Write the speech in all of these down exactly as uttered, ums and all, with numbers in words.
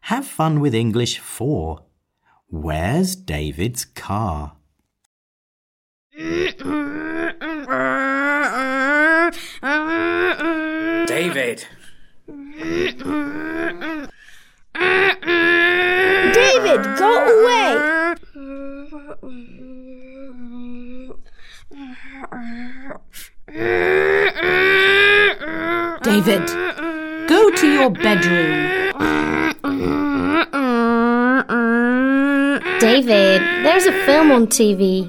Have fun with English four. Where's David's car? David! David, go away! David, go to your bedroom. David, there's a film on T V.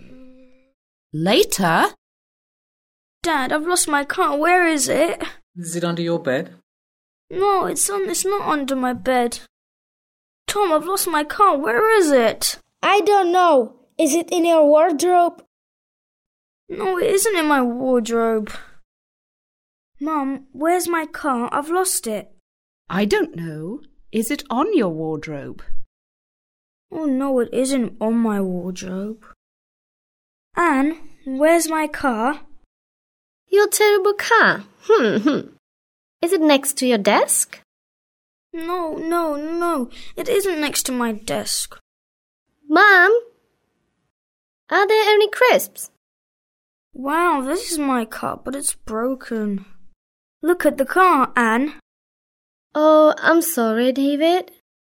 Later? Dad, I've lost my car. Where is it? Is it under your bed? No, it's on. It's not under my bed. Tom, I've lost my car. Where is it? I don't know. Is it in your wardrobe? No, it isn't in my wardrobe. Mum, where's my car? I've lost it. I don't know. Is it on your wardrobe? Oh, no, it isn't on my wardrobe. Anne, where's my car? Your terrible car. Hmm, hmm. Is it next to your desk? No, no, no. It isn't next to my desk. Mom? Are there any crisps? Wow, this is my car, but it's broken. Look at the car, Anne. Oh, I'm sorry, David.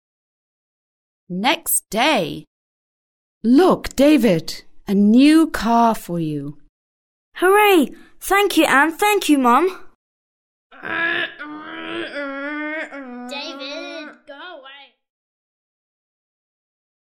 Next day. Look, David, a new car for you. Hooray! Thank you, Anne. Thank you, Mum.